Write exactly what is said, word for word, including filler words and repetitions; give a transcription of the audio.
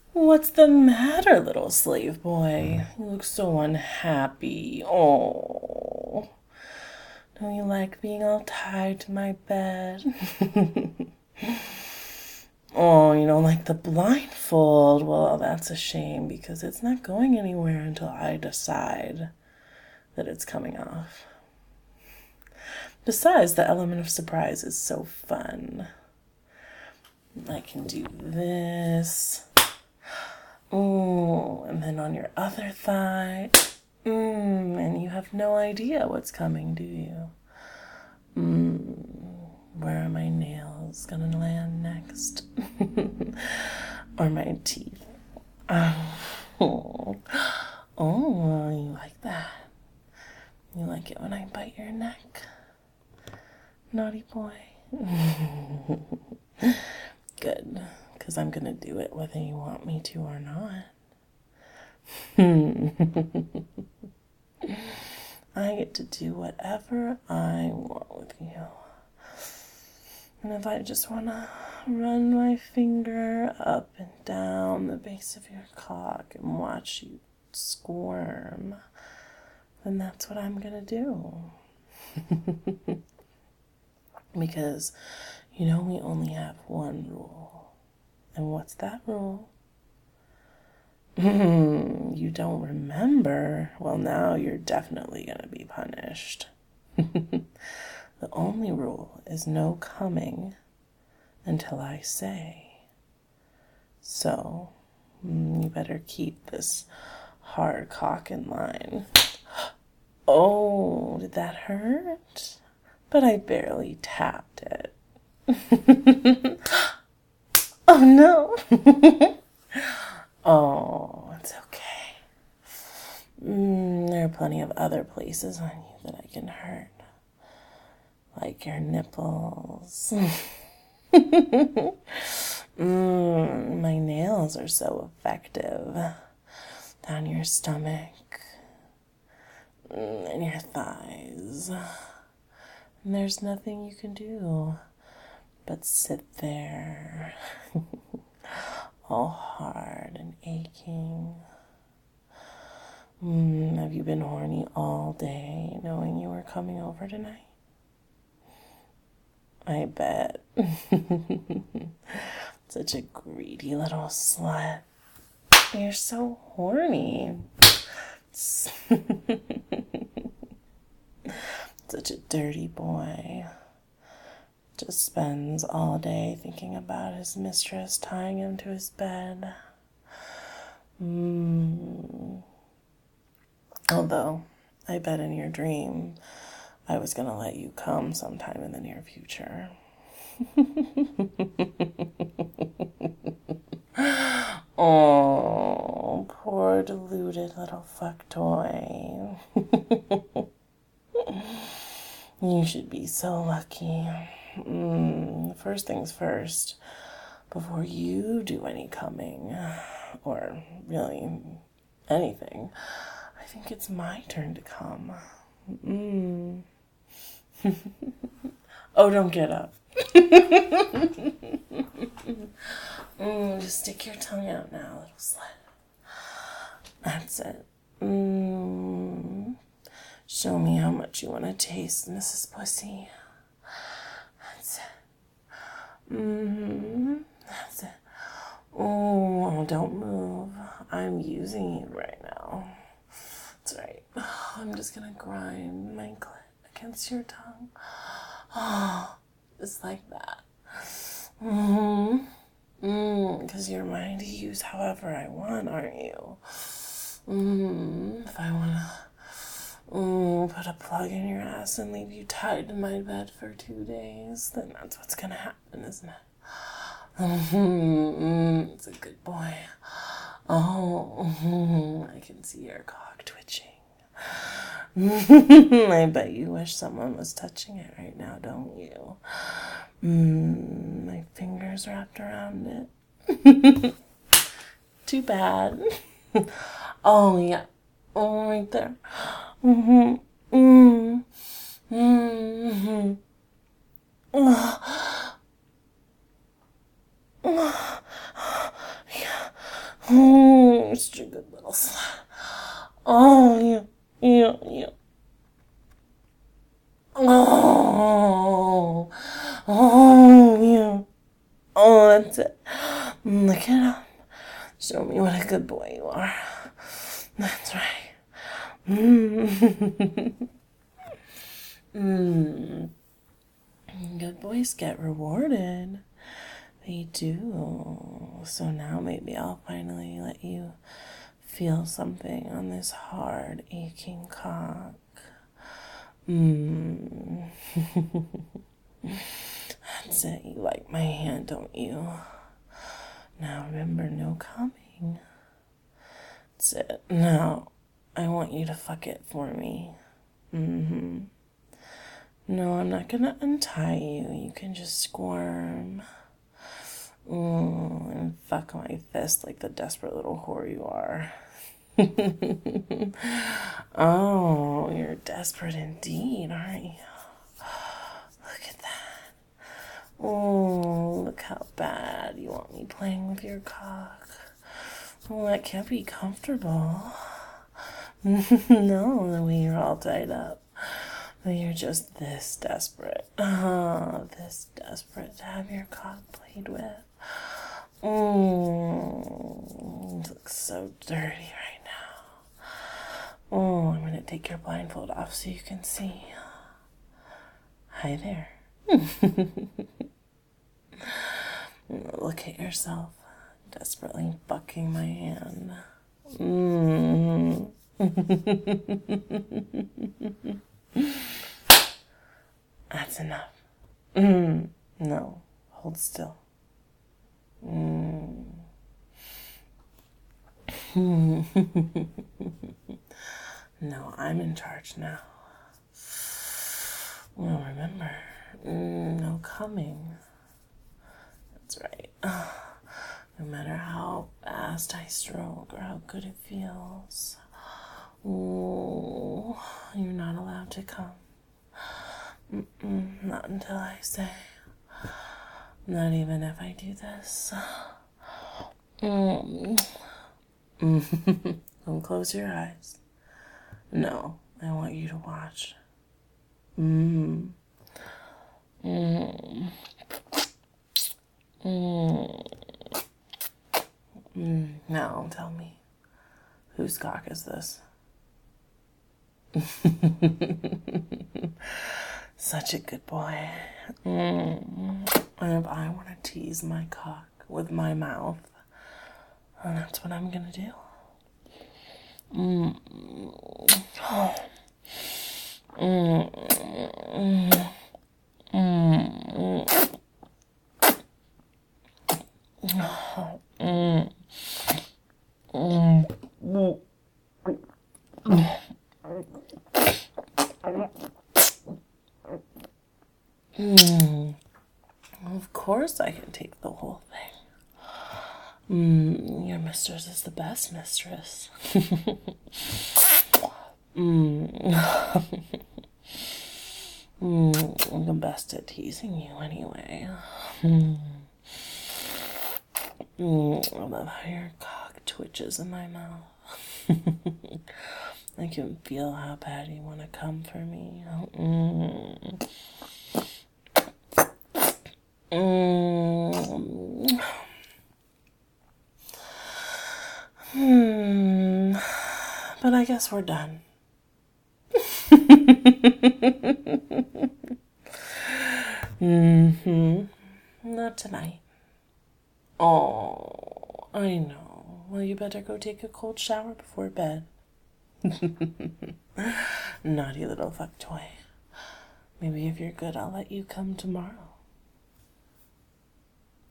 What's the matter, little slave boy? You look so unhappy. Oh, don't you like being all tied to my bed? Oh, you don't like the blindfold? Well, that's a shame because it's not going anywhere until I decide that it's coming off. Besides, the element of surprise is so fun. I can do this. Ooh, and then on your other thigh. Mmm, and you have no idea what's coming, do you? Mmm, where are my nails gonna land next? Or my teeth? Oh, oh, you like that? You like it when I bite your neck? Naughty boy. Good, because I'm gonna do it whether you want me to or not. I get to do whatever I want with you. And if I just want to run my finger up and down the base of your cock and watch you squirm, then that's what I'm going to do. Because, you know, we only have one rule. And what's that rule? You don't remember? Well, now you're definitely going to be punished. The only rule is no coming until I say. So, you better keep this hard cock in line. Oh, did that hurt? But I barely tapped it. Oh, no. Oh, it's okay. Mm, there are plenty of other places on you that I can hurt. Like your nipples. mm, my nails are so effective. Down your stomach. Mm, and your thighs. And there's nothing you can do but sit there. All hard and aching. Mm, have you been horny all day knowing you were coming over tonight? I bet. Such a greedy little slut. You're so horny. Such a dirty boy. Just spends all day thinking about his mistress tying him to his bed. Mm. Although, I bet in your dream I was going to let you come sometime in the near future. Oh, poor deluded little fuck toy. You should be so lucky. Mm, first things first, before you do any coming, or really anything, I think it's my turn to come. Mm. Oh, don't get up. mm, just stick your tongue out now, little slut. That's it. Mm. Show me how much you want to taste Missus Pussy. That's it. Mm-hmm. That's it. Oh, don't move. I'm using you right now. That's right. I'm just gonna grind my clit against your tongue. Oh, just like that. Mm-hmm. Mm, because you're mine to use however I want, aren't you? Mm, if I wanna mm, put a plug in your ass and leave you tied to my bed for two days, then that's what's gonna happen, isn't it? Mm-hmm. It's a good boy. Oh, mm-hmm. I can see your cock twitching. I bet you wish someone was touching it right now, don't you? Mm, my fingers wrapped around it. Too bad. Oh, yeah. Oh, right there. Mm-hmm. Mm. Mm-hmm. Oh. Oh. Yeah. Oh, such a good little slap. Oh, yeah, yeah, yeah. Oh, oh, yeah. Oh, that's it. Look at him. Show me what a good boy you are. That's right. Mm. mm. Good boys get rewarded. They do. So now maybe I'll finally let you feel something on this hard, aching cock. Mmm. That's it. You like my hand, don't you? Now remember, no coming. That's it. Now, I want you to fuck it for me. Mm-hmm. No, I'm not gonna untie you. You can just squirm. Mm, and fuck my fist like the desperate little whore you are. Oh, you're desperate indeed, aren't you? Look at that. Oh, look how bad you want me playing with your cock. Well, that can't be comfortable. No, the way you're all tied up. But you're just this desperate. Oh, this desperate to have your cock played with. Oh, it looks so dirty right now. Oh, I'm going to take your blindfold off so you can see. Hi there. Look at yourself, desperately bucking my hand. Mm. That's enough. Mm. No, hold still. Mm. No, I'm in charge now. Well, remember, mm, no coming. That's right. No matter how fast I stroke or how good it feels, ooh, you're not allowed to come. Mm-mm, not until I say. Not even if I do this. Mm. Don't close your eyes. No, I want you to watch. Mm. Mm. Mm. Mm. Now tell me, whose cock is this? Such a good boy. Mm. And if I want to tease my cock with my mouth, then that's what I'm gonna do. Mm. Oh. Mm. Mm. Mm. Mm. Mm. Mm. Of course I can take the whole thing. Mm. Your mistress is the best mistress. mm. mm. I'm the best at teasing you anyway. Mm. Mm. I love how your cock twitches in my mouth. I can feel how bad you want to come for me. Mm. Mm. Hmm. But I guess we're done. mm-hmm. Not tonight. Oh, I know. Well, you better go take a cold shower before bed. Naughty little fuck toy. Maybe if you're good, I'll let you come tomorrow.